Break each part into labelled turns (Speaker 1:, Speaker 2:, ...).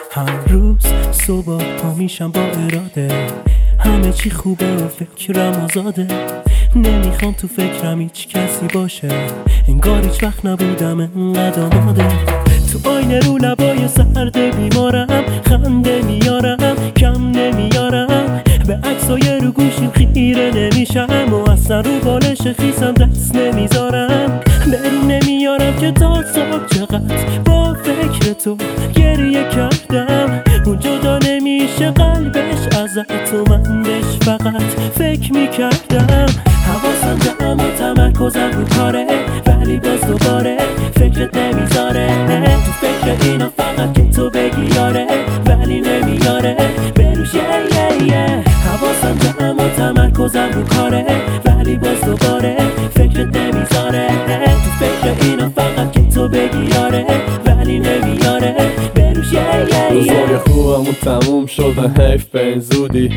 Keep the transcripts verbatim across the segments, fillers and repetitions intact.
Speaker 1: هر روز صبح پا میشم با اراده، همه چی خوبه و فکرم آزاده. نمیخوام تو فکرم هیچ کسی باشه، انگار هیچ وقت نبودم انقدر آماده. تو آینه رو لبای سرد بیمارم، خنده میارم کم نمیارم، به عکسای رو گوشیم خیره نمیشم و اصلا رو بالش خیسم دست نمیذارم. برون نمیارم که تا صبح چقدر با فکر تو گریه کردم. اون جدا نمیشه قلبش ازت و من بهش فقط فکر میکردم. حواسم جمع و تمرکزم رو کاره، ولی باز دوباره فکرت نمیذاره. تو فکر اینا فقط که تو بگی یاره، ولی نمیاره بروش یه یه یه. حواسم جمع و تمرکزم رو کاره، ولی باز دوباره فکرت نمیذاره. تو فکر اینا فقط که تو بگی یاره، ولی نمیاره بروش یه یه یه.
Speaker 2: روزای خوبمون تموم شدن حیف به این زودی.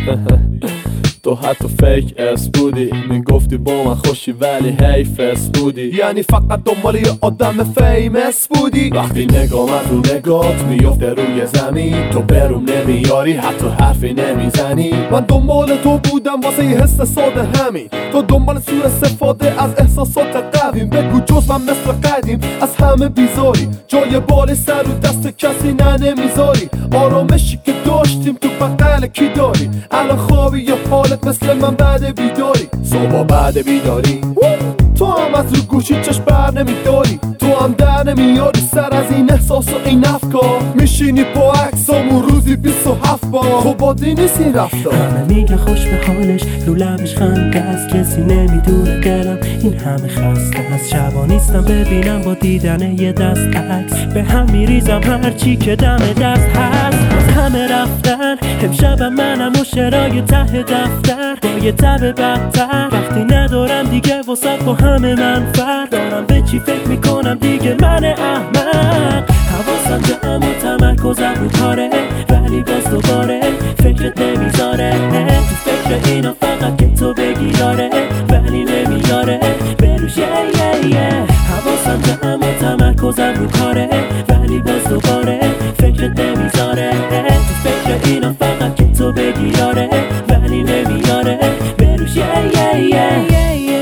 Speaker 2: تو حتی فیک اس بودی، میگفتی با من خوشی ولی حیف اس بودی. یعنی فقط دنبال یه آدم فیمس بودی. وقتی نگام از رو نگات میفته روی زمین، تو برون نمیاری حتی حرفی نمیزنی. من دنبال تو بودم واسه یه حس ساده همین، تو دنبال سوء استفاده از احساسات قویم. بگو جز من مثل قدیم از همه بیزاری، جای بال سر رو دست کسی نه نمیذاری. آرامشی که داشتیم تو بغل کی داری؟ الان خوابی یا حالت مثل من بعد بیداری؟ صبح بعد بیداری تو هم از رو گوشی چشم بر نمیداری، تو هم در نمیاری سر از این احساس و این افکار. میشینی با عکسامون روزی بیست و هفت بار، خب عادی نیست این رفتار.
Speaker 1: همه میگه خوش به حالش، رو لبش خنده است، کسی نمیدونه دلم این همه خسته است. شبا نیستم ببینم با دیدن یه دست عکس، به هم میریزم هرچی که دم دست هست. از همه رفتن امشبم منم و شرای ته دفتر، با یه تب بدتر. وقتی ندارم دیگه وسط با همه من فرق دارم، به چی فکر میکنم دیگه من احمق. حواسم جمع و تمرکزم رو کاره، ولی باز دوباره فکرت نمیذاره. تو فکر اینا فقط که تو بگی یاره، ولی نمیاره بروش یه یه یه. حواسم جمع و تمرکزم رو کاره، ولی باز دوباره فکرت نمیذاره. تو فکر اینا فقط که تو بگی یاره، ولی نمیاره بروش یه یه یه.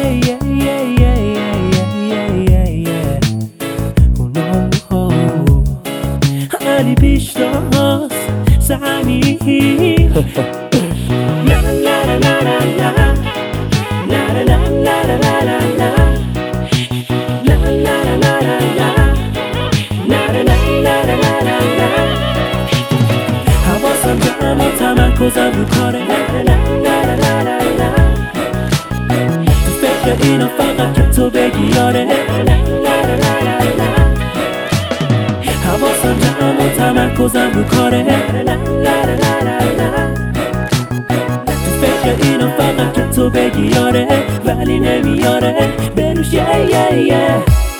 Speaker 1: علی پیشتاز زمین لا لا لا لا لا لا لا لا لا لا لا حواسم جمع و تمرکزم رو کاره، تو فکر اینا فقط که تو بگی یاره. حواسم جمع و تمرکزم رو کاره، تو فکر اینا فقط که تو بگی یاره، ولی نمیاره بروش یه یه یه.